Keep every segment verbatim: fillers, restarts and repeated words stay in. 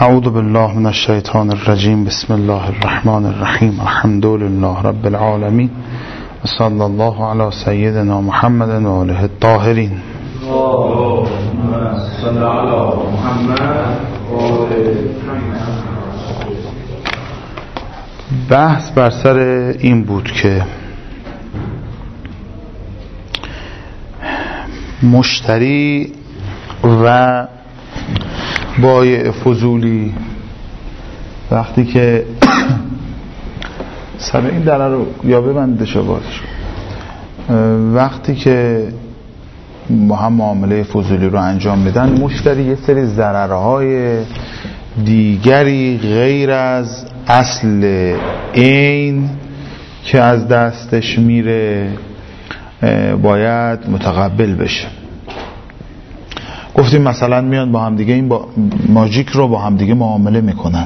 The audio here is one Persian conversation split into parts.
اعوذ بالله من الشیطان الرجیم. بسم الله الرحمن الرحیم. الحمد لله رب العالمین و صلی الله علی سیدنا محمد و آله الطاهرین. بحث بر سر این بود که مشتری و بایع فضولی وقتی که سر این دره رو یا ببنده شبازش وقتی که با هم معامله فضولی رو انجام میدن، مشتری یه سری ضررهای دیگری غیر از اصل عین که از دستش میره باید متقبل بشه. گفتیم مثلا میان با هم دیگه این با ماژیک رو با هم دیگه معامله میکنن.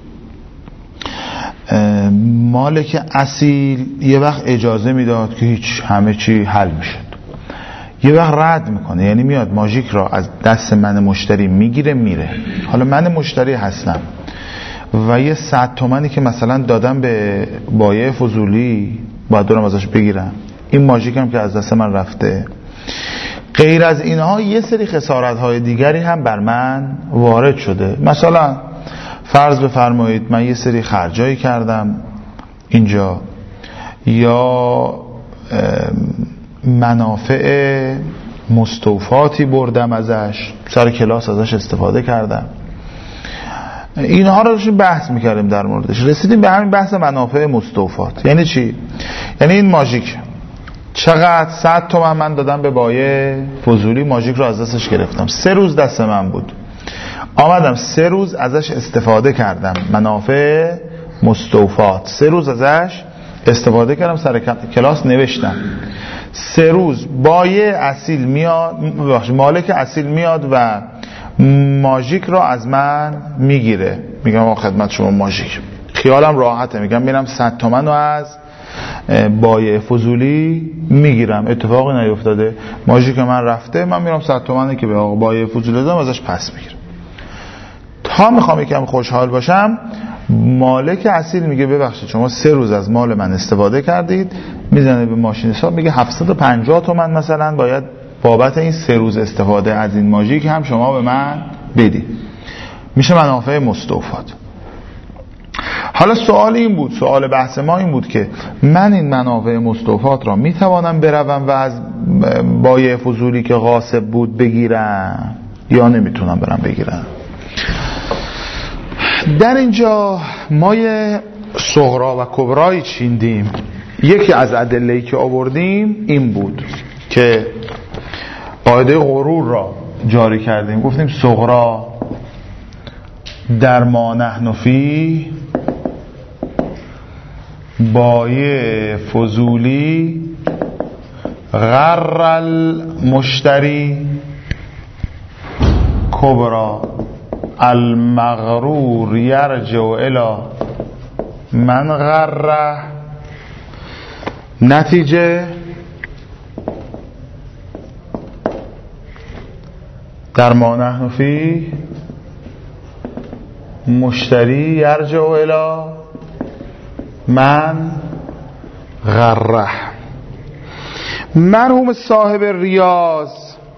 مالک اصیل یه وقت اجازه میداد که هیچ همه چی حل میشد، یه وقت رد میکنه، یعنی میاد ماژیک را از دست من مشتری میگیره میره. حالا من مشتری هستم و یه صد تومنی که مثلا دادم به بایع فضولی باید دارم ازش بگیرم، این ماژیک هم که از دست من رفته. غیر از اینها یه سری خسارت های دیگری هم بر من وارد شده. مثلا فرض بفرمایید من یه سری خرجایی کردم اینجا، یا منافع مستوفاتی بردم ازش، سر کلاس ازش استفاده کردم. اینها رو داشتیم بحث میکردیم در موردش، رسیدیم به همین بحث منافع مستوفات. یعنی چی؟ یعنی این ماژیک چقدر صد تومن من دادم به بایع فضولی، ماژیک رو از دستش گرفتم، سه روز دست من بود، آمدم سه روز ازش استفاده کردم، منافع مستوفات، سه روز ازش استفاده کردم، سر کلاس نوشتم. سه روز بایع اصیل میاد، مالک اصیل میاد و ماژیک رو از من میگیره، میگم آقا خدمت شما ماژیک، خیالم راحته، میگم میرم صد تومن رو از بایع فضولی میگیرم، اتفاقی نیفتاده، ماژیک من رفته، من میرم صد تومنی که به آقا بایع فضولی دادم ازش پس میگیرم. تا میخوام یکم خوشحال باشم، مالک اصیل میگه ببخشید شما سه روز از مال من استفاده کردید، میزنه به ماشین حساب میگه هفتصد و پنجاه تومن مثلا باید بابت این سه روز استفاده از این ماژیک هم شما به من بدید، میشه منافع مستوفات. حالا سوال این بود، سوال بحث ما این بود که من این منافع مستوفات را میتوانم بروم و از بایع فضولی که غاصب بود بگیرم یا نمیتونم برم بگیرم. در اینجا ما یه صغرا و کبرایی چیندیم. یکی از ادله‌ای که آوردیم این بود که قاعده غرور را جاری کردیم، گفتیم صغرا در ما نحن فی بایع فضولی غر المشتری کبرا المغرور یرجع الی من غره. نتیجه در ما نحن فی مشتری یرجع الی من غره. مرحوم صاحب ریاض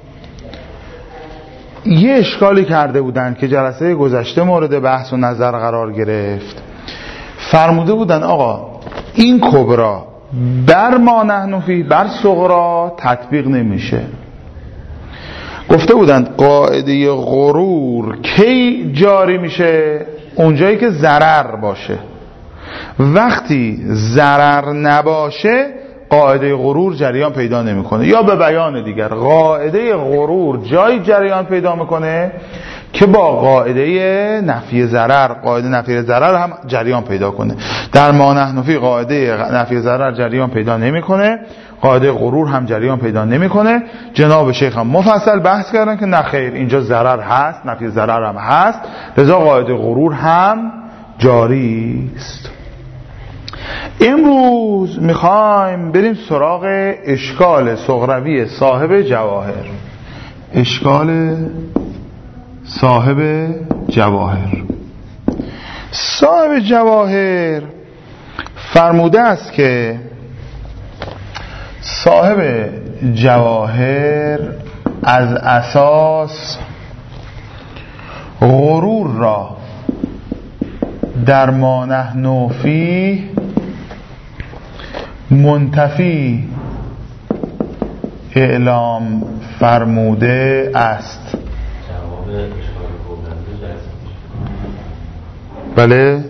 یه اشکالی کرده بودن که جلسه گذشته مورد بحث و نظر قرار گرفت. فرموده بودن آقا این کبرا بر ما نحن فی بر صغرا تطبیق نمیشه. گفته بودند قاعده غرور کی جاری میشه؟ اونجایی که ضرر باشه. وقتی ضرر نباشه قاعده غرور جریان پیدا نمیکنه. یا به بیان دیگر قاعده غرور جای جریان پیدا میکنه که با قاعده نفی ضرر، قاعده نفی ضرر هم جریان پیدا کنه. در ما نحن فی قاعده نفی ضرر جریان پیدا نمیکنه، قاعده غرور هم جریان پیدا نمیکنه. جناب شیخ هم مفصل بحث کردن که نه خیر، اینجا ضرر هست، نفی ضرر هم هست، لذا قاعده غرور هم جاری است. امروز میخوایم بریم سراغ اشکال صغروی صاحب جواهر. اشکال صاحب جواهر صاحب جواهر فرموده است که صاحب جواهر از اساس غرور را در ما نحن فیه منتفی اعلام فرموده است. بله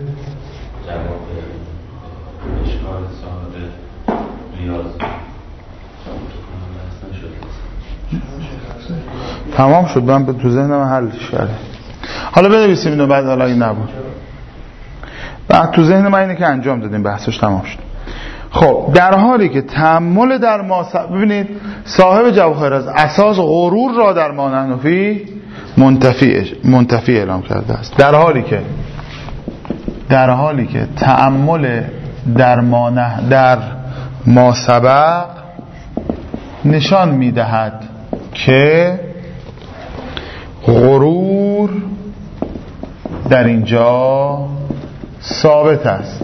تمام شد، من تو ذهنم حلش کرده. حالا بنویسیم اینو بعد، حالا این نبود بعد تو ذهن من اینه که انجام دادیم، بحثش تمام شد. خب در حالی که تأمل در ما س... ببینید صاحب جواهر از اساس غرور را در ما نحن فیه منتفی منتفی اعلام کرده است. در حالی که در حالی که تأمل در ما نه در ما سبق نشان میدهد که غرور در اینجا ثابت است،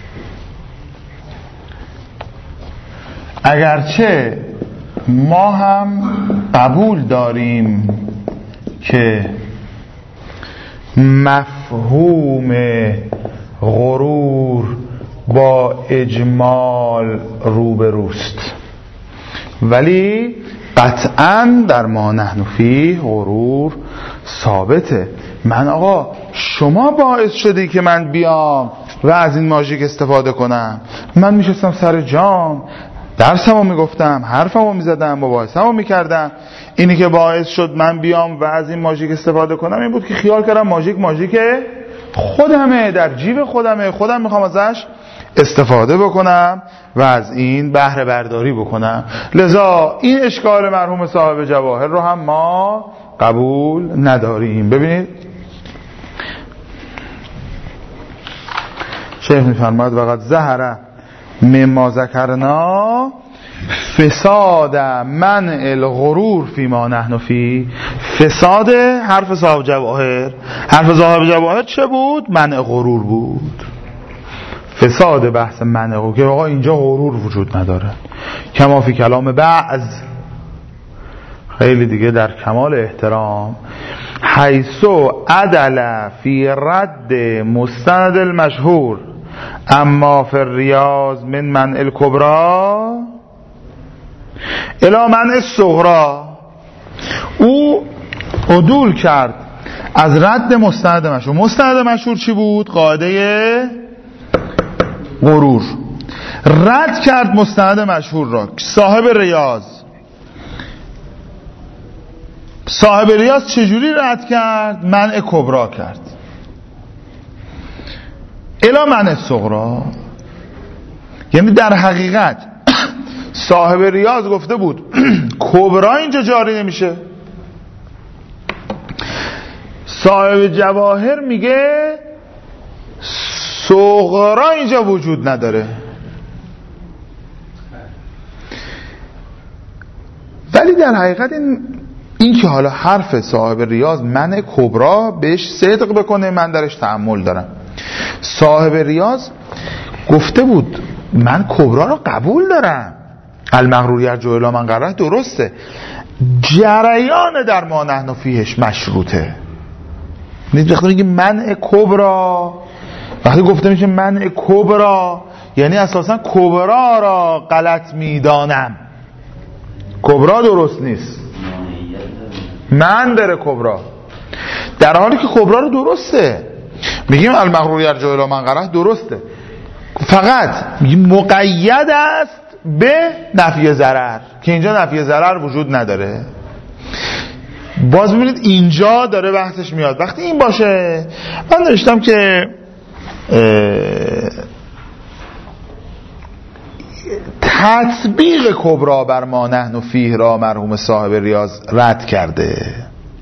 اگرچه ما هم قبول داریم که مفهوم غرور با اجمال روبروست، ولی قطعا در ما نحن فیه غرور ثابته. من آقا شما باعث شدی که من بیام و از این ماژیک استفاده کنم، من میشستم سر جام درسمو میگفتم، حرفمو میزدم، مباحثمو میکردم، اینی که باعث شد من بیام و از این ماژیک استفاده کنم این بود که خیال کردم ماژیک ماژیک خودمه، در جیب خودمه، خودم میخوام ازش استفاده بکنم و از این بهره برداری بکنم. لذا این اشکال مرحوم صاحب جواهر رو هم ما قبول نداریم. ببینید شیخ میفرماید وقد ظهر مما ذکرنا فساد منع الغرور فی ما نحن فی. فساد حرف صاحب جواهر، حرف صاحب جواهر چه بود؟ منع غرور بود. فساد بحث منع غرور که آقا اینجا غرور وجود نداره، کما فی کلام بعض، خیلی دیگه در کمال احترام، حیثو عدل فی رد مستند المشهور اما فی الریاض من منع الکبرى الی منع الصغرى. او عدول کرد از رد مستند مشهور. مستند مشهور چی بود؟ قاعده غرور. رد کرد مستند مشهور را. صاحب ریاض صاحب ریاض چجوری رد کرد؟ منع کبرا کرد. الی منع صغرا، یعنی در حقیقت صاحب ریاض گفته بود کبرا اینجا جاری نمیشه، صاحب جواهر میگه صغرا اینجا وجود نداره. ولی در حقیقت این این که حالا حرف صاحب ریاض منع کبرا بهش صدق بکنه، من درش تأمل دارم. صاحب ریاض گفته بود من کبرا رو قبول دارم، المغرور یرجع الی من قرره، درسته، جریان در ما نحن فیهش مشروطه. وقتی میگه منع کبرا، وقتی گفته میشه منع کبرا یعنی اساسا کبرا را غلط میدانم، کبرا درست نیست، من داره کبرا، در حالی که کبرا رو درسته. میگیم المغرور یرجع الی من قرره، درسته، فقط مقید است به نفی ضرر که اینجا نفی ضرر وجود نداره. باز ببینید اینجا داره بحثش میاد. وقتی این باشه، من نوشتم که تطبیق کبرا بر ما نحن فیه را مرحوم صاحب ریاض رد کرده.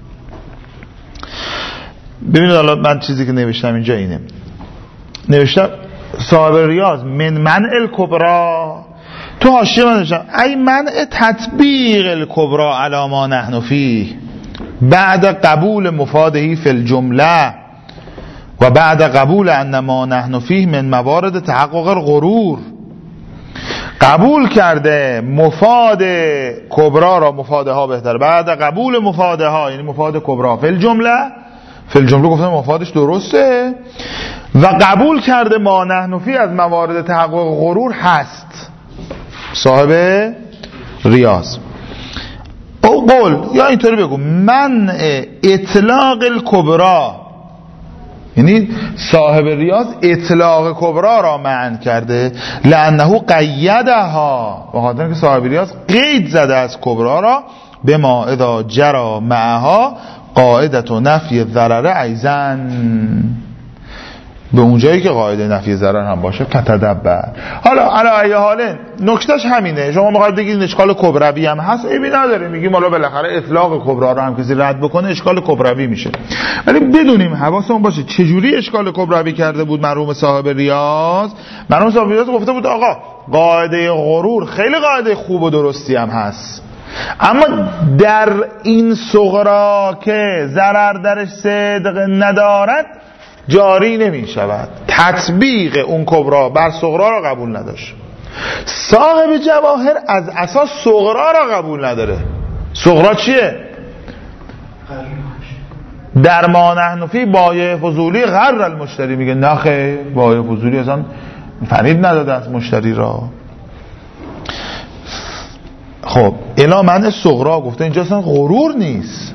ببینید حالا من چیزی که نوشتم اینجا اینه، نوشتم صاحب ریاض من منع الکبرا، تو حاشیه من نوشتم ای منع تطبیق الکبرا علی ما نحن فیه بعد قبول مفاده فی الجمله و بعد قبول ان ما نحن فیه من موارد تحقق الغرور، قبول کرده مفاد کبرا را، مفاده ها بهتر، بعد قبول مفاده ها یعنی مفاد کبرا فی الجمله، فی الجمله گفتم مفادش درسته، و قبول کرده ما نحن فیه از موارد تحقق غرور هست صاحب ریاض. او قول یا اینطوری بگو من اطلاق الکبرا، یعنی صاحب ریاض اطلاق کبرا را منع کرده، لانه قیدها، به خاطر اینکه صاحب ریاض قید زده از کبرا را، به ما اذا جرا معها قاعدت و نفی ضرر ایزن، به اونجایی که قاعده نفی ضرر هم باشه فتدبر. حالا علی ای حال نکتهش همینه، شما میخواید بگید اشکال کبروی هم هست، ایبی نداره، میگیم حالا بالاخره اطلاق کبرا رو هم کسی رد بکنه اشکال کبروی میشه، ولی بدونیم حواسمون باشه چجوری اشکال کبروی کرده بود مرحوم صاحب ریاض. مرحوم صاحب ریاض گفته بود آقا قاعده غرور خیلی قاعده خوب و درستی هم هست، اما در این صغرا که ضرر درش صدق ندارد جاری نمی شود، تطبیق اون کبرا بر صغرا را قبول نداشت. صاحب جواهر از اساس صغرا را قبول نداره. صغرا چیه؟ در ما نحن فی بایع فضولی غر المشتری، میگه نخه بایع فضولی اصلا فریب نداده از مشتری را. خب الا من صغرا گفته اینجا اصلا غرور نیست.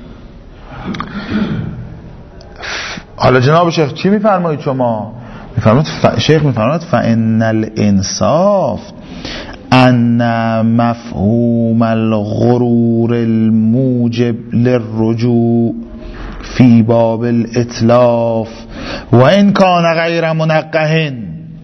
حالا جناب شیخ چی میفرمایید شما؟ میفرمایید ف... شیخ میفرماید فان الانصاف ان مفهوم الغرور الموجب للرجوع فی باب الاتلاف و ان کان غیر منقح،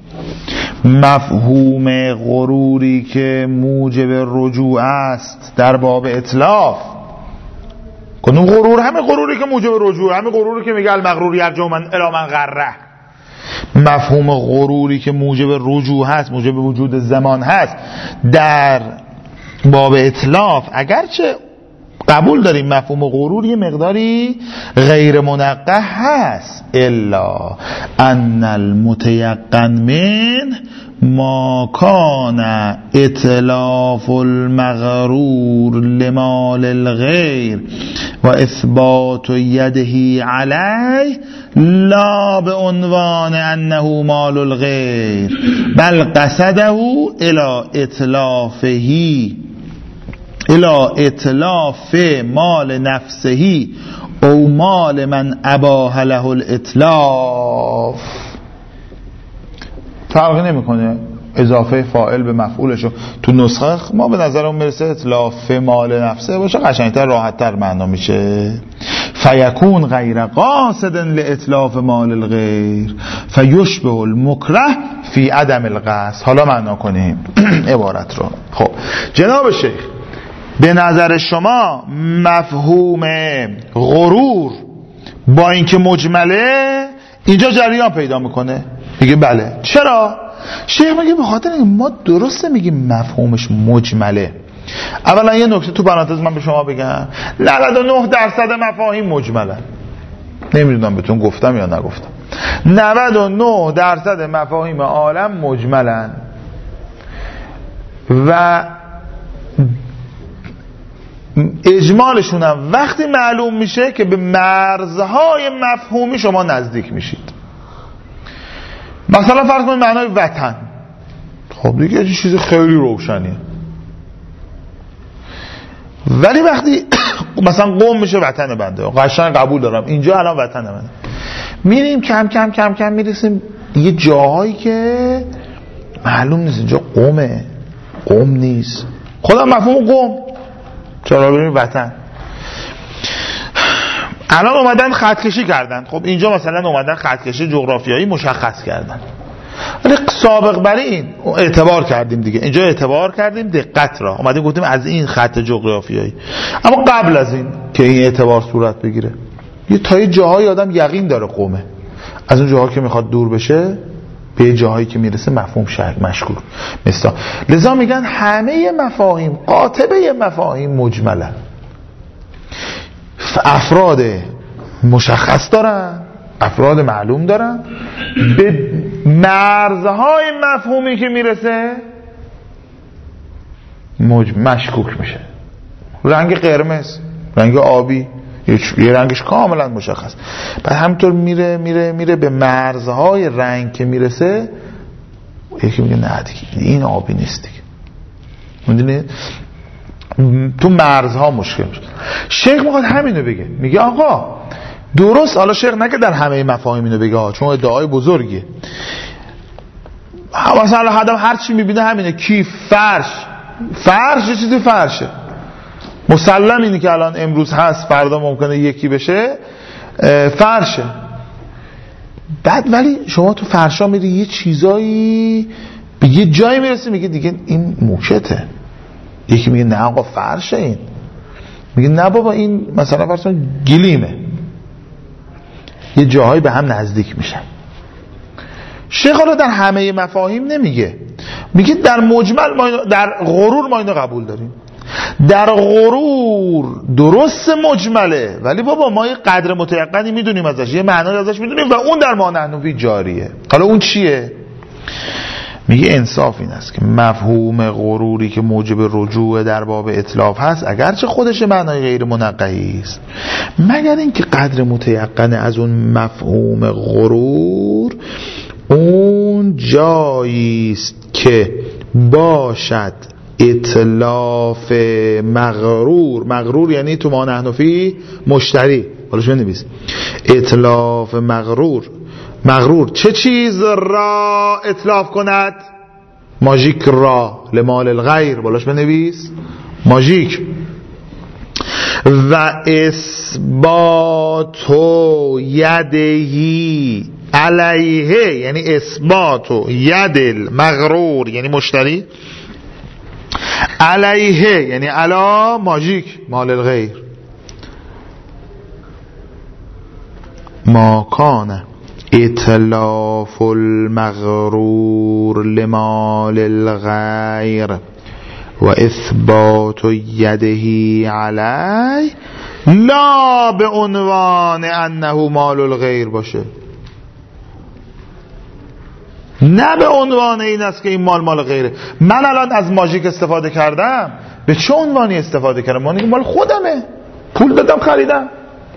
مفهوم غروری که موجب رجوع است در باب اتلاف، کنون غرور همه غروری که موجب رجوع، همه غروری که میگه المغرور یرجع من الی من غره، مفهوم غروری که موجب رجوع هست، موجب وجود زمان هست در باب اتلاف، اگرچه قبول داریم مفهوم غرور یه مقداری غیر منقح هست، الا ان المتيقن من ما کان اتلاف المغرور لمال الغیر و اثبات یده علیه لا به عنوان انه مال الغیر بل قصده الى اتلافه الى اتلاف مال نفسه او مال من اباح له الاتلاف. فرقی نمیکنه اضافه فاعل به مفعولشو تو نسخه ما به نظرم میرسه اتلاف مال نفسه باشه قشنگتر راحتتر معنا میشه. فیکون غیر قاصد لاتلاف مال الغیر فیشبه المکره فی عدم القصد. حالا معنا کنیم عبارت رو. خب جناب شیخ به نظر شما مفهوم غرور با اینکه مجمله اینجا جریان پیدا میکنه؟ میگه بله. چرا؟ شیخ میگه به خاطر اینکه ما درسته میگیم مفهومش مجمله. اولا یه نکته تو پرانتز من به شما بگم، نود و نه درصد مفاهیم مجملن. نمیدونم بهتون گفتم یا نگفتم. نود و نه درصد مفاهیم عالم مجملن و اجمالشون هم وقتی معلوم میشه که به مرزهای مفهومی شما نزدیک میشید. مثلا فرض کنید معنای وطن، خب دیگه یه چیز خیلی روشنیه، ولی وقتی مثلا قم میشه وطن بنده، قشنگ قبول دارم اینجا الان وطن بنده، میریم کم کم کم کم میرسیم یه جاهایی که معلوم نیست اینجا قمه قم نیست، خودم مفهوم قم چرا بریم وطن. الان اومدن خط کشی کردن، خب اینجا مثلا اومدن خط کشی جغرافیایی مشخص کردن، ولی سابق بر این اعتبار کردیم دیگه، اینجا اعتبار کردیم دقت را، اومدیم گفتیم از این خط جغرافیایی، اما قبل از این که این اعتبار صورت بگیره یه تا یه جاهای آدم یقین داره قومه، از اون جاها که میخواد دور بشه به جاهایی که میرسه مفهوم شک مشکوک مثلا. لذا میگن همه مفاهیم قاطبه مفاهیم مجمله، افراد مشخص دارن افراد معلوم دارن، به مرزهای مفهومی که میرسه مج... مشکوک میشه. رنگ قرمز، رنگ آبی، یه رنگش کاملا مشخص. بعد همینطور میره میره میره به مرزهای رنگ که میرسه، یکی میگه نه دیگه این آبی نیست دیگه. میدونی تو مرزها مشکل میشه. شیخ میخواد همینو بگه، میگه آقا درست، حالا شیخ نگه در همه مفاهیم اینو بگه ها، چون ادعای بزرگیه. مثلا آدم هر چی میبینه همینه، کیف، فرش، فرش یه چیزی فرشه، مسلم اینه که الان امروز هست فردا ممکنه یکی بشه، فرشه. بعد ولی شما تو فرشا میری یه چیزایی به یه جایی میرسی میگه دیگه این موکته. یکی میگه نه آقا فرشه، این میگه نه بابا این مثلا فرض کن گلیمه. یه جاهایی به هم نزدیک میشن. شیخ حالا در همه مفاهیم نمیگه، میگه در مجمل ما اینو، در غرور ما اینو قبول داریم. در غرور درست مجمله، ولی بابا ما یه قدر متیقنی میدونیم ازش، یه معنی ازش میدونیم و اون در ما نحنفی جاریه. حالا اون چیه؟ میگه انصاف این است که مفهوم غروری که موجب رجوع در باب اتلاف هست اگرچه خودش معنای غیر منقحی است، مگر اینکه قدر متیقن از اون مفهوم غرور اون جایی است که باشد اتلاف مغرور. مغرور یعنی تو ما نحنفی مشتری. حالا شما نویس اتلاف مغرور. مغرور چه چیز را اتلاف کند؟ ماژیک را، لمال الغیر. بالاش بنویس ماژیک. و اثبات یدهی علیه یعنی اثبات ید المغرور یعنی مشتری، علیه یعنی علا ماژیک مال الغیر. ما کان اتلاف المغرور لمال الغیر و اثبات یده علی لا به عنوان انه مال الغیر باشه، نه به عنوان این است که این مال مال غیره. من الان از ماژیک استفاده کردم، به چه عنوانی استفاده کردم؟ من مال خودمه، پول دادم خریدم.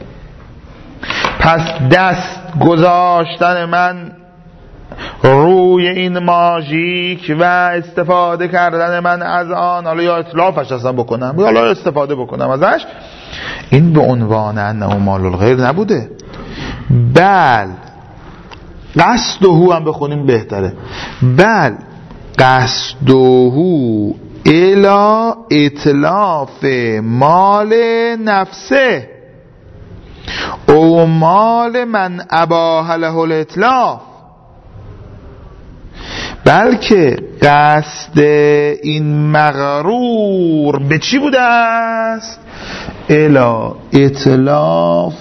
پس دست گذاشتن من روی این ماژیک و استفاده کردن من از آن، حالا یا اطلافش اصلا بکنم یا حالا استفاده بکنم ازش، این به عنوان انه مال الغیر نبوده. بل قصدهو هم بخونیم بهتره، بل قصدهو الی اتلاف مال نفسه او مال من اباح له الاتلاف، بلکه قصد این مغرور به چی بوده است؟ الی اتلاف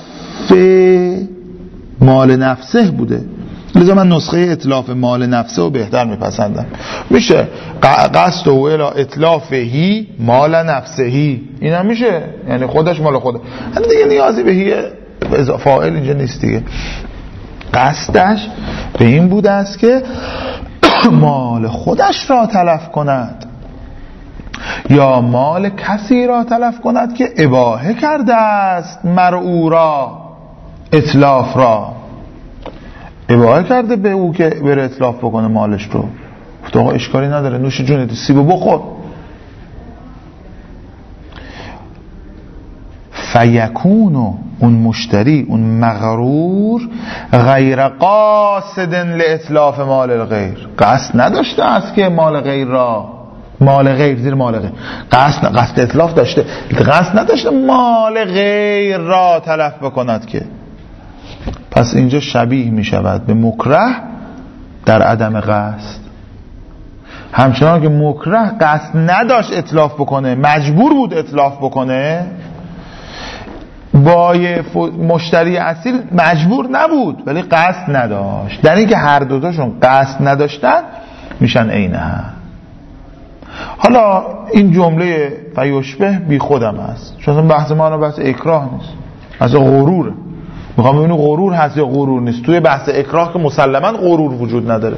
مال نفسه بوده. لذا من نسخه اتلاف مال نفسه رو بهتر میپسندم. میشه قصد و الی اتلافهی مال نفسهی، این هم میشه، یعنی خودش مال خوده. هم دیگه نیازی به هی فاعل اینجا نیست دیگه. قصدش به این بوده است که مال خودش را تلف کند یا مال کسی را تلف کند که اباحه کرده است مرعو را، اتلاف را اباحه کرده به او که بره اتلاف بکنه مالش رو. گفت آقا اشکالی نداره، نوش جونت، سیبو بخور. فیکونو اون مشتری، اون مغرور، غیر قاصد لاتلاف مال الغیر، قصد نداشته است که مال غیر را، مال غیر زیر مال غیر، قصد قصد اتلاف داشته، قصد نداشته مال غیر را تلف بکند که. پس اینجا شبیه می شود به مکره در عدم قصد. همچنان که مکره قصد نداشت اتلاف بکنه، مجبور بود اتلاف بکنه، با مشتری اصیل مجبور نبود ولی قصد نداشت. در این که هر دوتاشون قصد نداشتن میشن عینه. حالا این جمله فیشبه بی خودم است، چون بحث ما بحث اکراه نیست، از غروره. میخوام ببینم غرور هست یا غرور نیست. توی بحث اکراه که مسلما غرور وجود نداره.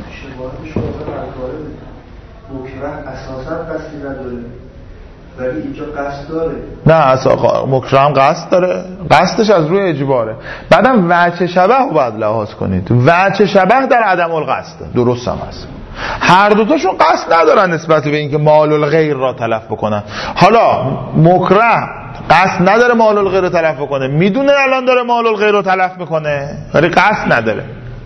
مکره اساسا قصدی نداره ولی اینجا قصد داره. نه اصلا مکره هم قصد داره، قصدش از روی اجباره. بعدم وجه شبه رو باید لحاظ کنید. وجه شبه در عدم القصد درست هم هست. هر دوتاشون قصد ندارن نسبت به اینکه مال الغیر را تلف بکنن. حالا مکره قصد نداره مال الغیر رو تلف بکنه، میدونه الان داره مال الغیر رو تلف میکنه ولی قصد نداره.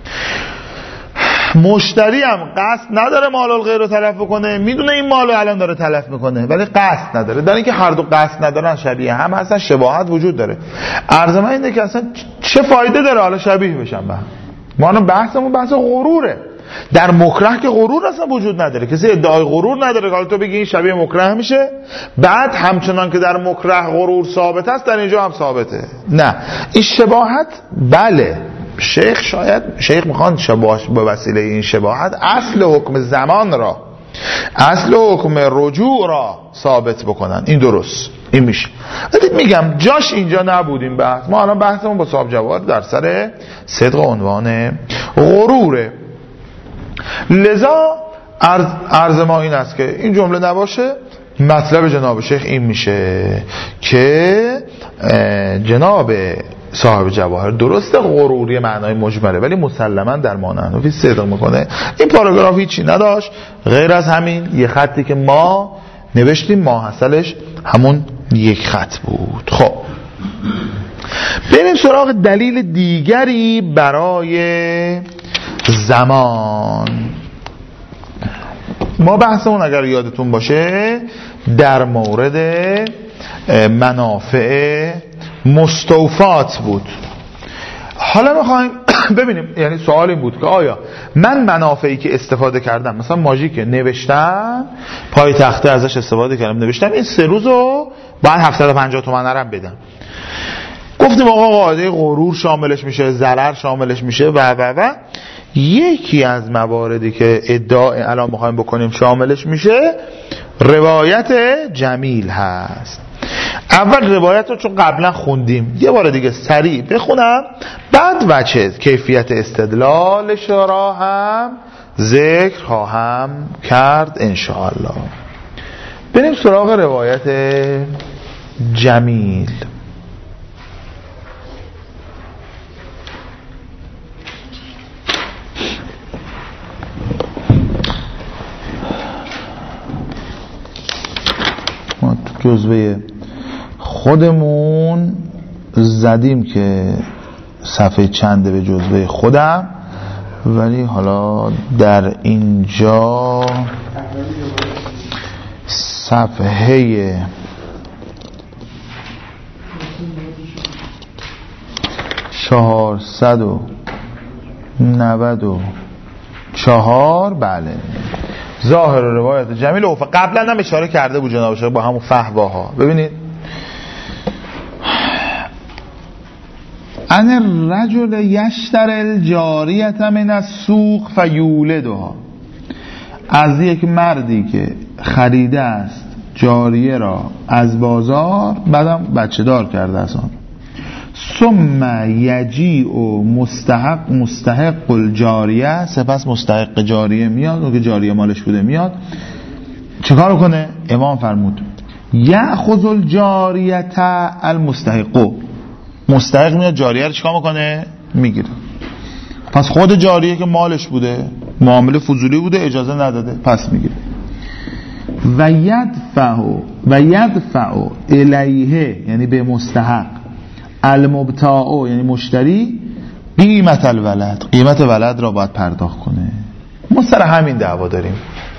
مشتری هم قصد نداره مال الغیر رو تلف بکنه، میدونه این مال رو الان داره تلف میکنه ولی قصد نداره. در اینکه هر دو قصد ندارن شبیه هم هستن، شباهت وجود داره. عرض من اینه که اصلا چه فایده داره حالا شبیه بشن به هم؟ ما الان بحثمون بحث غروره. در مکره که غرور اصلا وجود نداره، کسی ادعای غرور نداره. حالا تو بگی این شبیه مکره میشه، بعد همچنان که در مکره غرور ثابت است در اینجا هم ثابته. نه، این شباهت بله شیخ شاید شیخ میخوان شباهت به وسیله این شباهت اصل حکم زمان را، اصل حکم رجوع را ثابت بکنن. این درست، این میشه. ولی میگم جاش اینجا نبودیم بحث. ما الان بحثمون با صاحب جوار در سر صدق عنوان غروره. لذا عرض, عرض ما این است که این جمله نباشه، مطلب جناب شیخ این میشه که جناب صاحب جواهر درسته غروری معنای مجمله ولی مسلما در معنی حنفی صدق میکنه. این پاراگراف هیچی نداشت غیر از همین یه خطی که ما نوشتیم، ماحصلش همون یک خط بود. خب بریم سراغ دلیل دیگری برای زمان. ما بحثمون اگر یادتون باشه در مورد منافع مستوفات بود. حالا میخوایم ببینیم، یعنی سوال این بود که آیا من منافعی که استفاده کردم، مثلا ماژیک نوشتم پای تخته ازش استفاده کردم نوشتم این سه روزو باید هفتصد و پنجاه تومن رم بدم. گفتیم آقا قاعده غرور شاملش میشه، ضرر شاملش میشه و و و یکی از مواردی که ادعا الان میخوایم بکنیم شاملش میشه روایت جمیل هست. اول روایت رو چون قبلا خوندیم یه بار دیگه سریع بخونم، بعد وجه کیفیت استدلالش را هم ذکر خواهم کرد انشاءالله. بریم سراغ روایت جمیل. ما تو جزوه خودمون زدیم که صفحه چنده به جزوه خودم، ولی حالا در اینجا صفحه چهارصد و نود و چهار بله ظاهر روایت جمیل اوفا. قبلا هم اشاره کرده بود جناب شما با همون فحواها. ببینید ان الرجل یشتر الجاریت من السوق فیولدها، از یک مردی که خریده است جاریه را از بازار بعدم بچه دار کرده است آن، ثم یجیء مستحق مستحق الجاریه، سپس مستحق جاریه میاد، اون که جاریه مالش بوده میاد چیکار کنه؟ امام فرمود یأخذ الجاریه المستحق، مستحق میاد جاریه رو چیکار میکنه؟ میگیره. پس خود جاریه که مالش بوده معامله فضولی بوده اجازه نداده پس میگیره. و یدفع و یدفع الیه یعنی به مستحق المبتاع یعنی مشتری قیمت الولد، قیمت ولد را باید پرداخت کنه. ما سر همین دعوا داریم.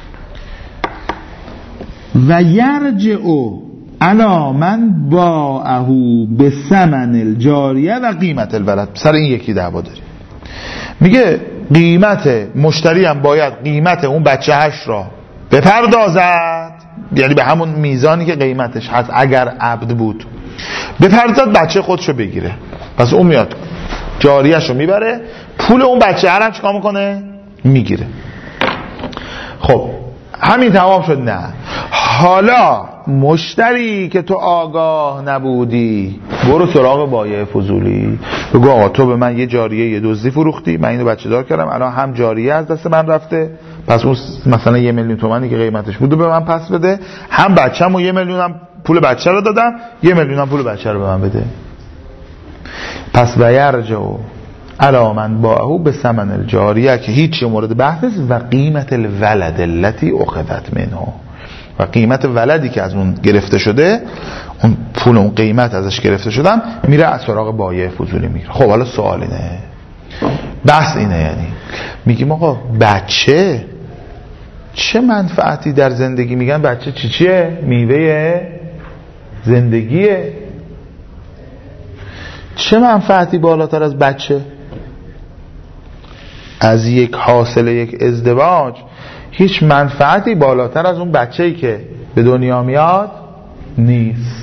و یرجع الا من باعه به ثمن الجاریه و قیمت الولد، سر این یکی دعوا داریم. میگه قیمت مشتری هم باید قیمت اون بچه هش را بپردازد، یعنی به همون میزانی که قیمتش هست اگر عبد بود بپردازد، بچه خودشو بگیره. پس اون میاد جاریهشو میبره، پول اون بچه هر هم چیکار میکنه؟ میگیره. خب همین تمام شد؟ نه. حالا مشتری که تو آگاه نبودی برو سراغ بایع فضولی، بگو آقا تو به من یه جاریه یه دزدی فروختی، من اینو بچه دار کردم، الان هم جاریه از دست من رفته، پس اون مثلا یه میلیون تومانی که قیمتش بود به من پس بده، هم بچه‌مو یه میلیون هم پول بچه رو دادم، یه میلیون هم پول بچه رو به من بده. پس ویرجع علی من باعه به ثمن الجاریه که هیچ مورد بحث است و قیمت الولد التي اخذت منه، و قیمت ولدی که از اون گرفته شده، اون پول اون قیمت ازش گرفته شدم میره از سراغ بایع فضولی میگیره. خب حالا سوال اینه، بحث اینه، یعنی میگیم آقا بچه چه منفعتی در زندگی؟ میگن بچه چی چیه؟ میوه زندگیه. چه منفعتی بالاتر از بچه؟ از یک حاصل یک ازدواج هیچ منفعتی بالاتر از اون بچه‌ای که به دنیا میاد نیست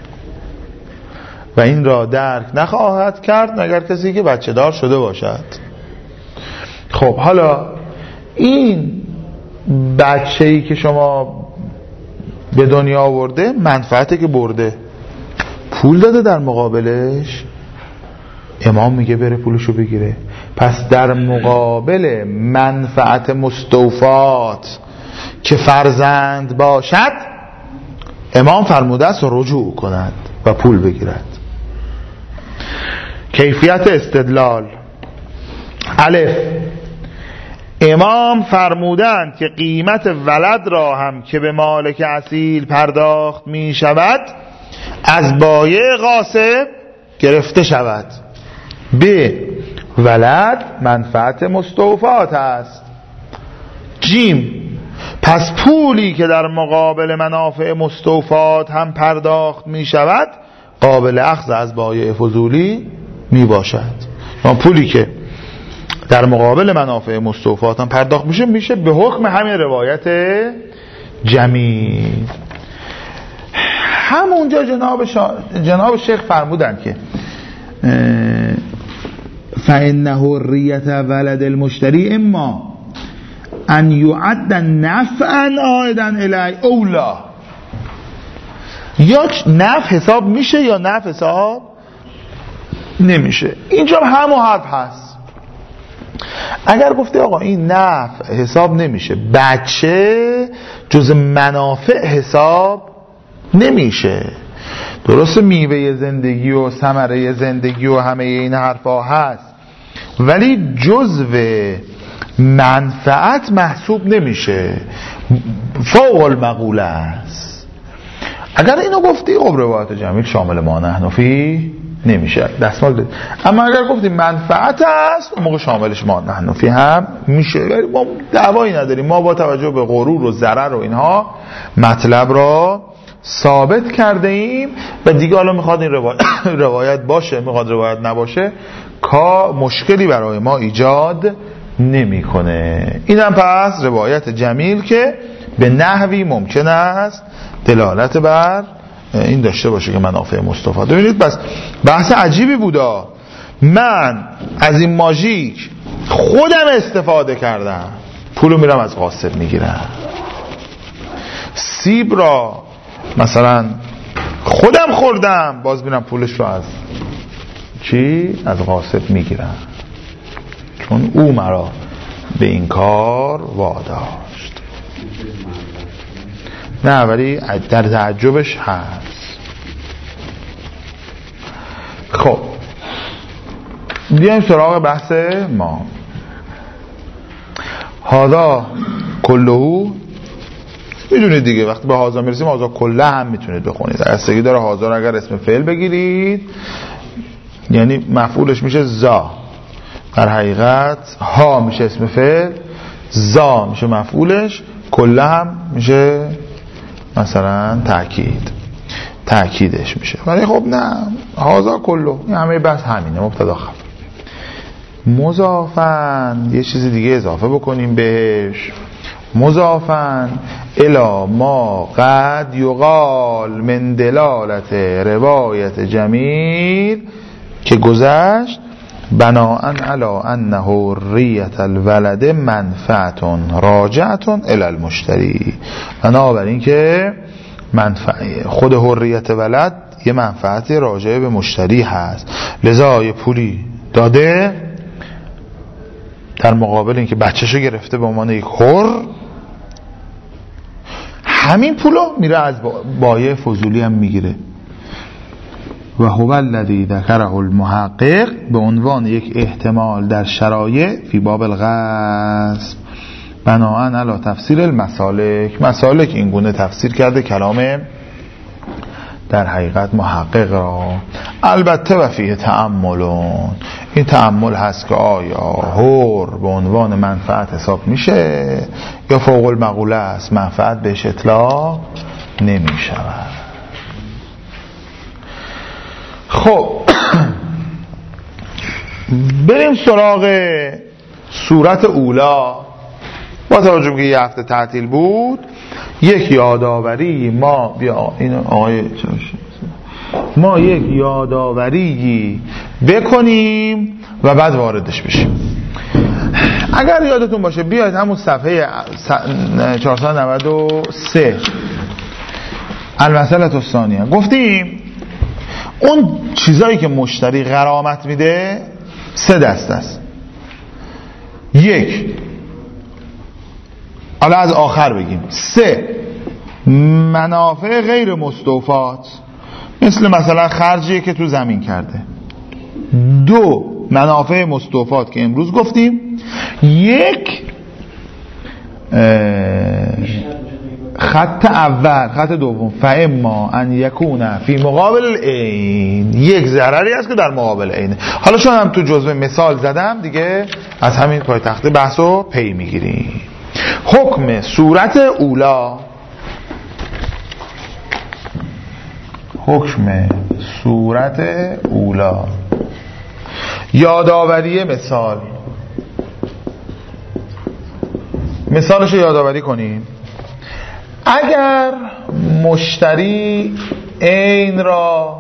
و این را درک نخواهد کرد مگر کسی که بچه دار شده باشد. خب حالا این بچه‌ای که شما به دنیا آورده منفعتی که برده، پول داده در مقابلش، امام میگه بره پولشو بگیره. پس در مقابل منفعت مستوفات که فرزند باشد، امام فرموده است رجوع کند و پول بگیرد. کیفیت استدلال: الف، امام فرمودند که قیمت ولد را هم که به مالک اصیل پرداخت می شود از بایع غاصب گرفته شود. ب، ولد منفعت مستوفات است. جیم، پس پولی که در مقابل منافع مستوفات هم پرداخت می شود قابل اخذ از بایع فضولی می باشد. پولی که در مقابل منافع مستوفات هم پرداخت میشه میشه به حکم همین روایت جمیل. همونجا جناب, شا... جناب شیخ فرمودن که فإنه حریت ولد المشتری اما ان یعد نفعا عائدا الی اولا، یا نفع حساب میشه یا نفع حساب نمیشه. اینجا همون حرف هست. اگر گفته آقا این نفع حساب نمیشه، بچه جز منافع حساب نمیشه. درسته میوه زندگی و ثمره زندگی و همه این حرفا هست، ولی جزو منفعت محسوب نمیشه، فوق المقوله است. اگر اینو گفتی خب روایت جمیل شامل ما نحن فی نمیشه، دستمال دید. اما اگر گفتی منفعت است اون موقع شاملش ما نحن فی هم میشه. ولی ما دعوایی نداریم، ما با توجه به غرور و ضرر و اینها مطلب را ثابت کرده ایم و دیگه حالا میخواد این روایت, روایت باشه میخواد روایت نباشه کا مشکلی برای ما ایجاد نمیکنه. اینم پس روایت جمیل که به نحوی ممکن است دلالت بر این داشته باشه که منافع مستفاد. ببینید پس بحث عجیبی بودا. من از این ماژیک خودم استفاده کردم، پولو میرم از غاصب میگیرم. سیب را مثلا خودم خوردم، باز میرم پولش رو از چی؟ از غاصب میگیرم، چون او مرا به این کار واداشت. نه ولی در تعجبش هست. خب بیایم سراغ بحث ما. هذا کلهو، میدونید دیگه وقتی به هازا میرسیم هازا کله هم میتونید بخونید. استگی داره هازا رو اگر اسم فعل بگیرید یعنی مفعولش میشه زا، در حقیقت ها میشه اسم فعل، زا میشه مفعولش، کله هم میشه مثلا تأکید، تأکیدش میشه. ولی خب نه، هازا کلو این همه بحث همینه، مبتدا خبر. مضافن یه چیزی دیگه اضافه بکنیم بهش، مضافن الی ما قد یقال من دلالت روایت جمیل که گذشت بناء علی ان حریت الولد منفعت راجعت الی المشتری، بنابراین که منفعه خود حریت ولد یه منفعت راجع به مشتری هست، لذا یه پولی داده در مقابل اینکه بچه‌شو گرفته به عنوان یک حر، همین پولو میره از بایع فضولی هم میگیره. و هو الذی ذکره المحقق به عنوان یک احتمال در شرایع فی باب الغصب بناء علی تفسیر المسالک. مسالک این گونه تفسیر کرده کلام در حقیقت محقق را. البته و فیه تأملون، این تأمل هست که آیا حر به عنوان منفعت حساب میشه یا فوق المقوله است، منفعت بهش اطلاق نمی شود. خب بریم سراغ صورت اولا. با توجه به که یه هفته تعطیل بود، یک یادآوری ما بیا این آقای ما یک یادآوری بکنیم و بعد واردش بشیم. اگر یادتون باشه بیاید همون صفحه چهارصد و نود و سه المسئله الثانیه گفتیم اون چیزایی که مشتری غرامت میده سه دست است. یک، حالا از آخر بگیم، سه منافع غیر مستوفات، مثل مثلا خرجیه که تو زمین کرده. دو منافع مستوفات که امروز گفتیم. یک خط اول، خط دوم فاما ان یکون فی مقابل العین، یک ضرری است که در مقابل عینه. حالا چون هم تو جزء مثال زدم دیگه از همین پای تخته بحثو پی میگیریم. حکم صورت اولا، حکم صورت اولا، یادآوری مثال. مثالشو یادآوری کنیم. اگر مشتری عین را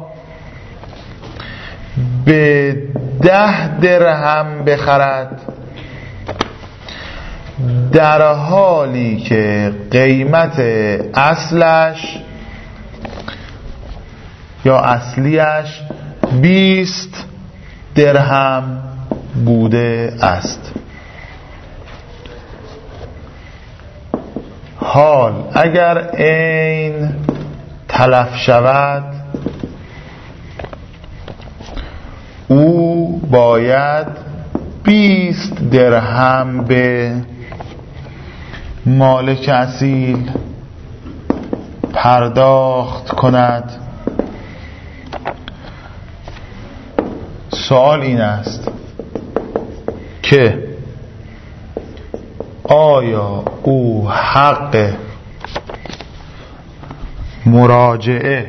به ده درهم بخرد در حالی که قیمت اصلش یا اصلیش بیست درهم بوده است، حال اگر عین تلف شود او باید بیست درهم به مالک اصیل پرداخت کند. سوال این است که آیا او حق مراجعه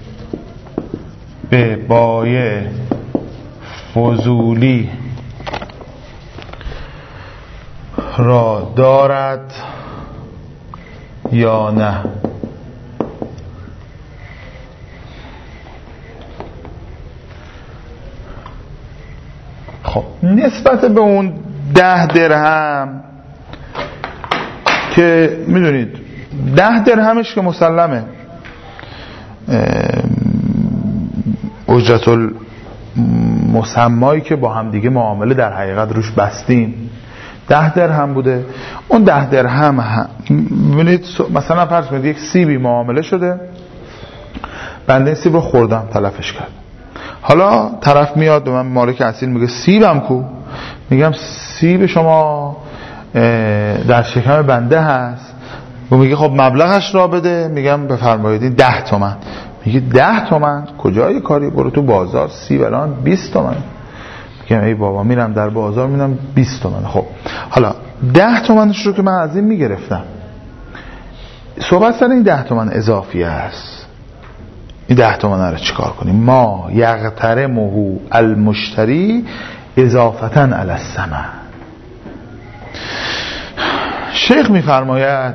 به بایع فضولی را دارد یا نه؟ خب نسبت به اون ده درهم که میدونید ده درهمش که مسلمه اجرت المسمایی که با هم دیگه معامله در حقیقت روش بستیم ده درهم بوده. اون ده درهم ببینید مثلا فرض کنید یک سیبی معامله شده، بنده سیب رو خوردم تلفش کرد. حالا طرف میاد به من مالک اصیل میگه سیبم کو؟ میگم سیب شما در شکم بنده هست. و میگه خب مبلغش را بده. میگم بفرمایید این ده تومن. میگه ده تومن کجای کاری؟ برو تو بازار سیب الان بیست تومن. میگم ای بابا میرم در بازار میرم بیست تومن. خب حالا ده تومنش رو که من از این میگرفتم، صحبت سر این ده تومن اضافی است. این ده تومن رو چیکار کنیم؟ ما یغترمه المشتری اضافتا علی الثمن. شیخ میفرماید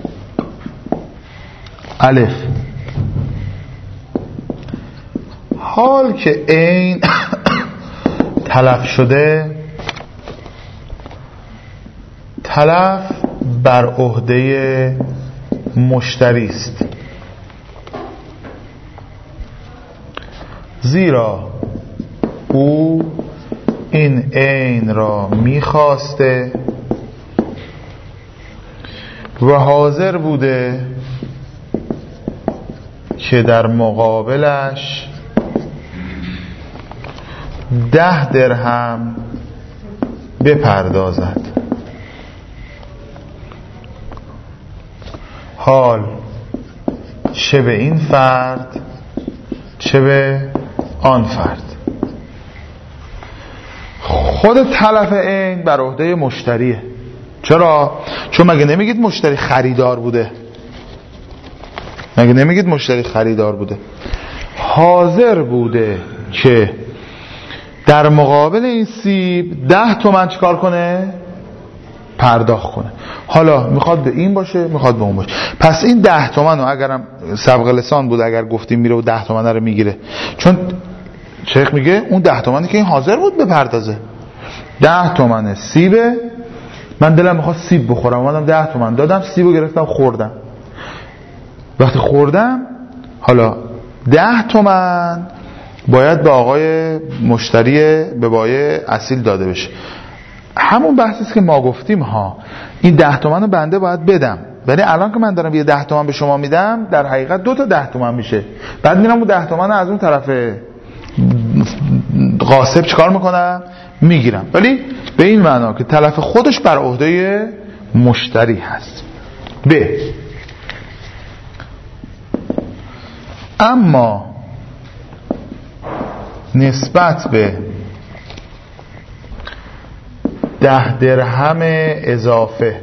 الف حال که عین تلف شده، تلف بر عهده مشتری است، زیرا او این عین را می‌خواسته و حاضر بوده که در مقابلش ده درهم بپردازد. حال چه به این فرد چه به آن فرد. خود تلف عین بر عهده مشتریه. چرا؟ چون مگه نمیگید مشتری خریدار بوده؟ مگه نمیگید مشتری خریدار بوده؟ حاضر بوده که در مقابل این سیب ده تومن چکار کنه؟ پرداخت کنه. حالا میخواد به این باشه میخواد به اون باشه. پس این ده تومن رو اگرم سبق لسان بود اگر گفتیم میره و ده تومن رو میگیره، چون شیخ میگه اون ده تومنی که این حاضر بود بپردازه، ده تومن سیبه، من دلم میخواد سیب بخورم، اومدم ده تومن دادم، سیبو گرفتم خوردم. وقتی خوردم حالا ده تومن باید به آقای مشتری به بایع اصیل داده بشه. همون بحثی است که ما گفتیم ها، این ده تومن رو بنده باید بدم، ولی الان که من دارم یه ده تومن به شما میدم در حقیقت دو تا ده تومن میشه. بعد میرم اون ده تومن از اون طرف غاصب چیکار میکنم؟ میگیرم. ولی به این معنا که تلف خودش بر عهده مشتری هست. ب اما نسبت به ده درهم اضافه،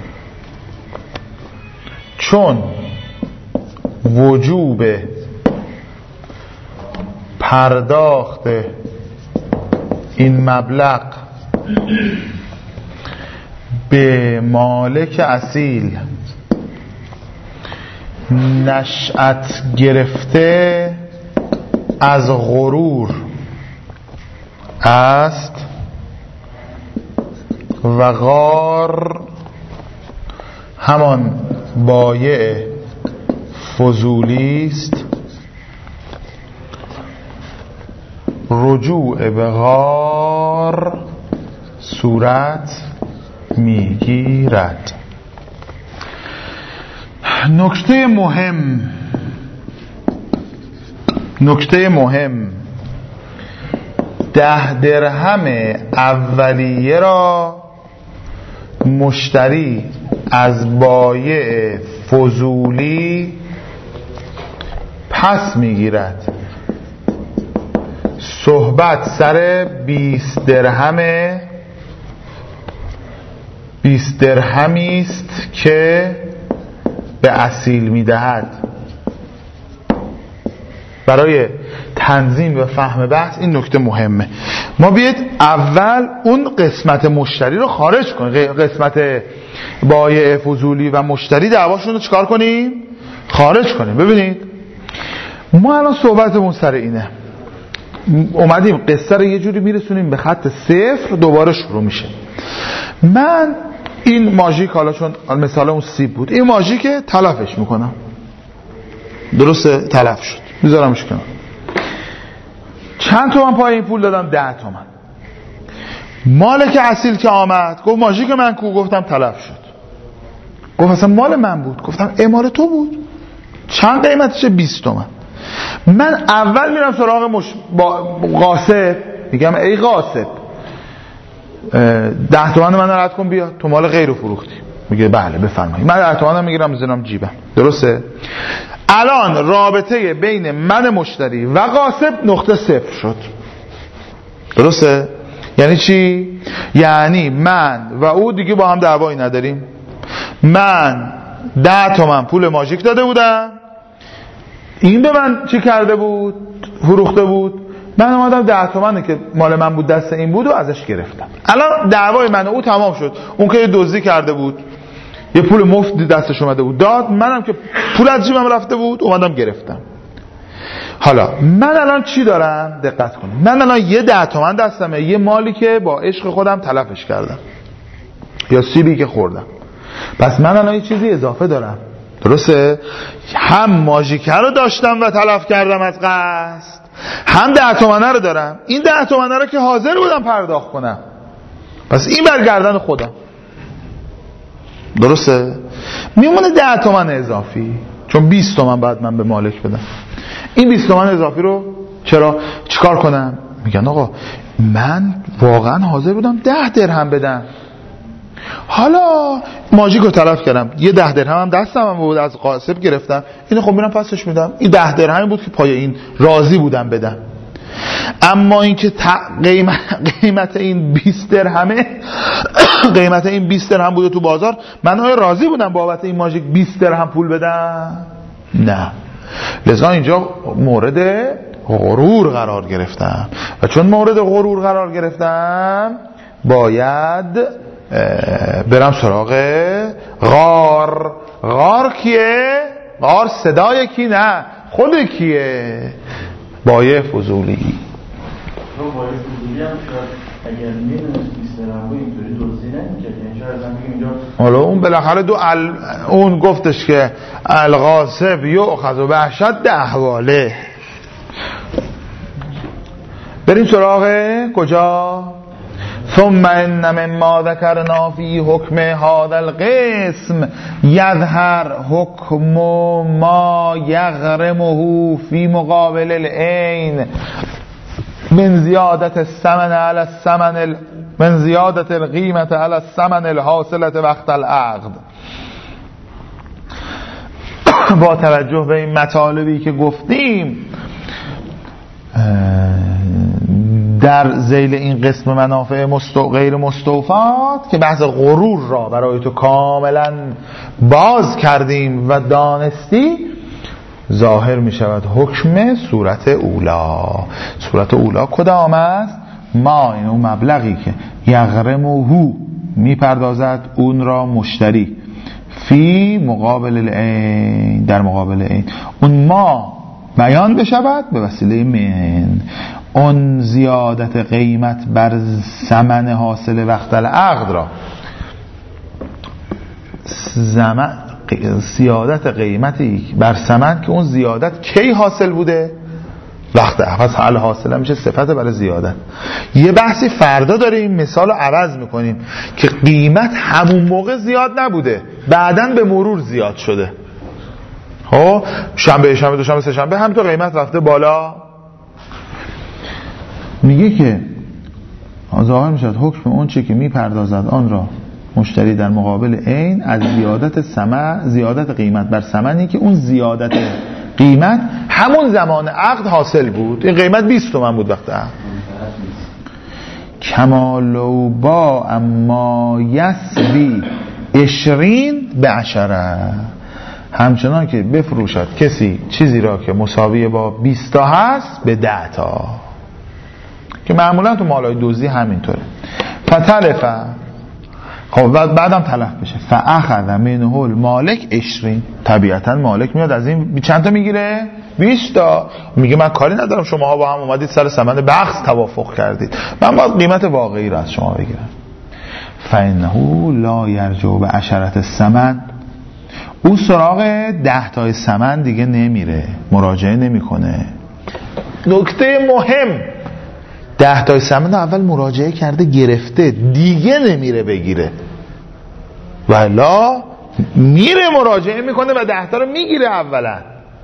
چون وجوب پرداخت این مبلغ به مالک اصیل نشأت گرفته از غرور است و غار همان بایع فضولی است، رجوع به غار صورت میگیرد. نکته مهم نکته مهم ده درهم اولیه را مشتری از بایع فضولی پس میگیرد. صحبت سر بیست درهم بیست درهمی است که به اصیل میدهد. برای تنظیم و فهم بحث این نکته مهمه. ما بیاید اول اون قسمت مشتری رو خارج کنیم، قسمت بایع فضولی و مشتری دعواشون رو چکار کنیم؟ خارج کنیم. ببینید ما الان صحبتمون سر اینه، اومدیم قصه رو یه جوری میرسونیم به خط صفر، دوباره شروع میشه. من این ماژیک، حالا چون مثال اون سیب بود، این ماژیک تلفش میکنم، درسته؟ تلف شد، میذارمش کنم. چند تومن پای این پول دادم؟ ده تومن. مالک اصیل که آمد گفت ماژیک من کو؟ گفتم تلف شد. گفت اصلا مال من بود. گفتم ای مال تو بود. چند قیمتشه؟ بیست تومن. من اول میرم سراغ مش... با... غاصب، میگم ای غاصب ده تومن من رد کن بیا، تو مال غیر فروختی. میگه بله بفرمایید. من ده تومن میگیرم میذارم جیبم، درسته؟ الان رابطه بین من مشتری و غاصب نقطه صفر شد، درسته؟ یعنی چی؟ یعنی من و او دیگه با هم دعوایی نداریم. من ده تومن پول ماژیک داده بودم، این به من چی کرده بود؟ فروخته بود. من اومدم ده تومنی که مال من بود دست این بود و ازش گرفتم. الان دعوای من و او تمام شد. اون که دزدی کرده بود، یه پول مفت دستش اومده بود داد، منم که پول از جیبم رفته بود اومدم گرفتم. حالا من الان چی دارم؟ دقت کنید. من الان یه ده تومن دستمه، یه مالی که با عشق خودم تلفش کردم یا سیبی که خوردم. پس من الان یه چیزی اضافه دارم، درسته؟ هم ماژیکه رو داشتم و تلف کردم از قصد، هم ده تومنه رو دارم. این ده تومنه رو که حاضر بودم پرداخت کنم، پس این برگردن خودم، درسته؟ میمونه ده تومن اضافی، چون بیست تومن بعد من به مالک بدم. این بیست تومن اضافی رو چرا چیکار کنم؟ میگن آقا من واقعا حاضر بودم ده درهم بدم، حالا ماژیک رو تلف کردم، یه ده درهم هم دستم بود از قاسب گرفتم، اینو خب میرم پسش میدم. این ده درهم بود که پای این راضی بودم بدم. اما اینکه قیمت قیمت این بیست درهمه قیمت این بیست درهم بوده تو بازار، من آیا راضی بودم بابت این ماژیک بیست درهم پول بدم؟ نه. لذا اینجا مورد غرور قرار گرفتم و چون مورد غرور قرار گرفتم باید برم سراغ غار. غار کیه؟ غار صدای کی؟ نه، خود کیه؟ بایع فضولی. تو بایع فضولی هم شاید اگر میدونست بیست درهم رو اینطوری دزدی نمی‌کرد، یعنی شاید از هم اینجا حالا اون بالاخره دو ال... اون گفتش که الغاصب یؤخذ باشد احواله. بریم سراغ کجا؟ ثم ان مما ذکرنا فی حکم هذا القسم یظهر حکم ما یغرمه فی مقابل العین من زیادت الثمن علی الثمن ال... من زیادت القیمت علی الثمن الحاصله وقت العقد. با توجه به این مطالبی که گفتیم در ذیل این قسم منافع مستو... غیر مستوفات که بحث غرور را برای تو کاملا باز کردیم و دانستی، ظاهر می شود حکم صورت اولا. صورت اولا کدام است؟ ما این اون مبلغی که یغرمه می پردازد اون را مشتری فی مقابل العین، در مقابل عین، اون ما بیان بشود به وسیله من. اون زیادت قیمت بر ثمن حاصل وقت العقد را، زمان زیادت قیمتی بر ثمن که اون زیادت کی حاصل بوده؟ وقت عقد. حال حاصله میشه صفت برای زیادت. یه بحثی فردا داریم مثال رو عوض میکنیم که قیمت همون موقع زیاد نبوده، بعداً به مرور زیاد شده. ها شنبه شنبه دوشنبه سه شنبه هم تو قیمت رفته بالا. میگه که ظاهر میشد حکم اون چه که میپردازد آن را مشتری در مقابل عین از زیادت ثمن، زیادت قیمت بر ثمنی که اون زیادت قیمت همون زمان عقد حاصل بود. این قیمت بیست تومن بود وقت عقد. کمالو با اما یسبی عشرین به عشره، همچنان که بفروشد کسی چیزی را که مساوی با بیست تا هست به ده تا، که معمولا تو مالای دوزی همینطوره. فتلفه، خب بعدم تلف بشه، فاخذ منه المالک عشرین، طبیعتا مالک میاد از این چند تا میگیره؟ بیست تا. میگه من کاری ندارم، شماها با هم اومدید سر ثمن بخس توافق کردید، من باید قیمت واقعی را از شما بگیرم. فانه لا یرجع به عشرة الثمن، او سراغ ده تای ثمن دیگه نمیره، مراجعه نمیکنه. نکته مهم، ده تای ثمن اول مراجعه کرده گرفته، دیگه نمیره بگیره، ولا میره مراجعه میکنه و ده تا رو میگیره اولا.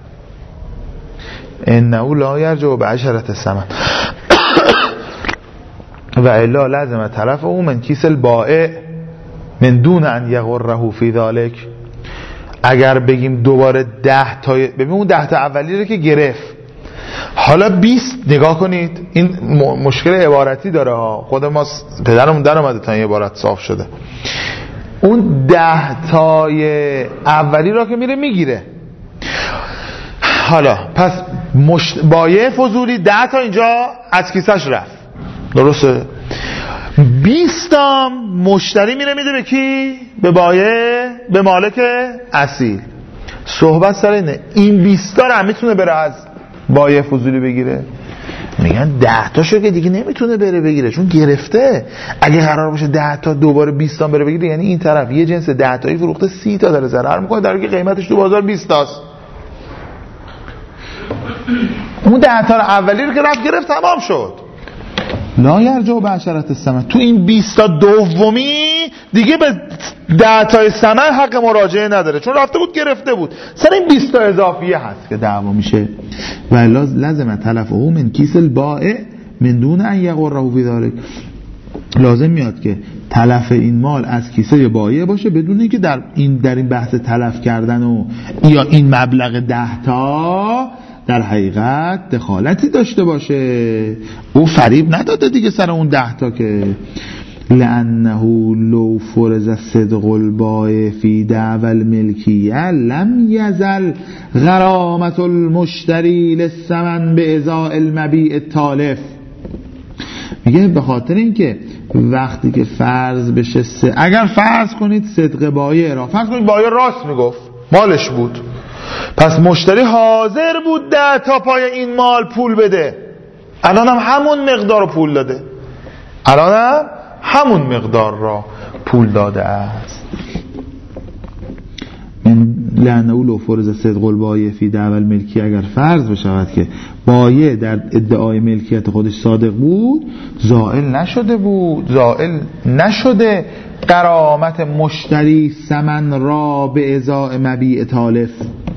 انه لا یرجع به عشرة الثمن و الا لازم طرف او من کیس البائع من دون ان یغره فی ذلک. اگر بگیم دوباره ده تا، ببین اون ده تا اولی رو که گرفت، حالا بیست، نگاه کنید این مشکل عبارتی داره ها، خود ما پدرمون در اومده تا این عبارت صاف شده. اون ده تای اولی را که میره میگیره، حالا پس مشت... بایع فضولی ده تا اینجا از کیسش رفت، درسته؟ بیست تا مشتری میره میده به کی؟ به بایع، به مالک اصیل. صحبت سر اینه این بیست تا رو هم میتونه بره از بایه فضولی بگیره؟ میگن ده تا شو که دیگه نمیتونه بره بگیره چون گرفته. اگه قرار باشه ده تا دوباره بیست تا بره بگیره، یعنی این طرف یه جنس ده تایی فروخته سی تا داره ضرر میکنه، در حالی که قیمتش تو بازار بیست تاست. اون ده تا اولی رو که رفت گرفت تمام شد. لا یرجع به عشرة الثمن، تو این بیست تا دومی دیگه به ده تای ثمن حق مراجعه نداره چون رفته بود گرفته بود. سر این بیست تا اضافیه هست که دعوا میشه. و لازم تلفه من کیس البائع من دون ان یغره فی ذلک، لازم میاد که تلف این مال از کیسه بایع باشه بدون اینکه در این در این بحث تلف کردن و یا این مبلغ ده تا در حقیقت دخالتی داشته باشه. او فریب نداده دیگه سر اون ده تا که لأنه لو فرض صدق البائع فی دعوی الملکیه لم یزل غرامت المشتری للثمن بإزاء المبیع التالف. میگه به خاطر اینکه وقتی که فرض بشه س... اگر فرض کنید صدق بایع را، فرض کنید بایع راست میگفت مالش بود، پس مشتری حاضر بود ده تا پای این مال پول بده، الان هم همون مقدار پول داده، الان هم همون مقدار را پول داده است. این لعنه لو فرض صدق البایع فی دعوی الملکی، اگر فرض بشود که بایع در ادعای ملکیت خودش صادق بود، زائل نشده بود زائل نشده غرامت مشتری ثمن را به ازاء مبیع تالف.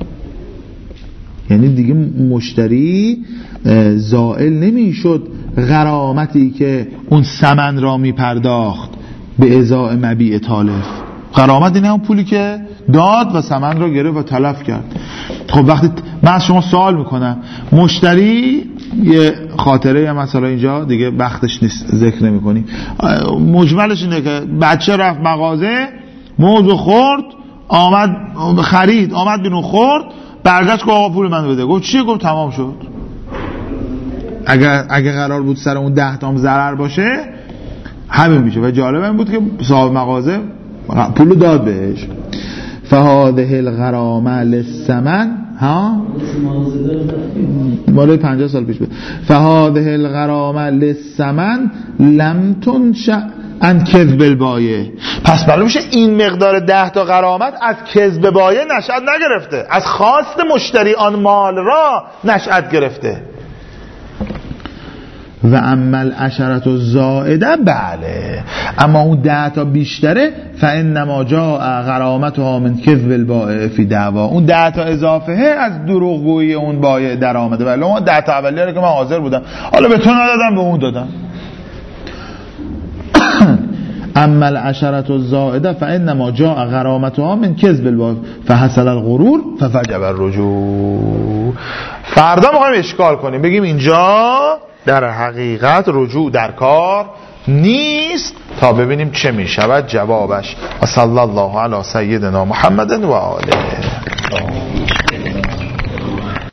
یعنی دیگه مشتری زائل نمیشد غرامتی که اون ثمن را می پرداخت به ازاء مبیع تالف. غرامت اینه اون پولی که داد و ثمن را گرفت و تلف کرد. خب وقتی من از شما سوال میکنم، مشتری یه خاطره مثلا اینجا دیگه وقتش نیست ذکر نمی‌کنیم، مجملش اینه که بچه رفت مغازه، موز خورد، آمد خرید، آمد بیرون خورد، برگشت که آقا پول من بده. گفت چیه؟ گفت تمام شد. اگر اگه قرار بود سر اون ده تام ضرر باشه همین میشه. و جالب این بود که صاحب مغازه پولو داد بهش. فهذه الغرامه للثمن، ها مال پنجاه سال پیش بود. فهذه الغرامه للثمن لم تنشأ عن کذب البایع. پس معلوم میشه این مقدار ده تا غرامت از کذب بایع نشأت نگرفته، از خواست مشتری آن مال را نشأت گرفته. و اما العشرة الزائده، بله، اما اون ده تا بیشتره، فانما جاء غرامتها من کذب البائع فی دعوا، اون ده تا اضافه از دروغگویی اون بایع در آمده. بله اون ده تا اولیه رو که من حاضر بودم، حالا به تو ندادم به اون دادم. اما العشرة الزائده فانما جاء غرامتها من کذب البائع فحصل الغرور فوجب الرجوع. فردا می‌خوایم اشکال کنیم، بگیم اینجا در حقیقت رجوع در کار نیست تا ببینیم چه می شود جوابش. و صلی الله علی سیدنا محمد و آله.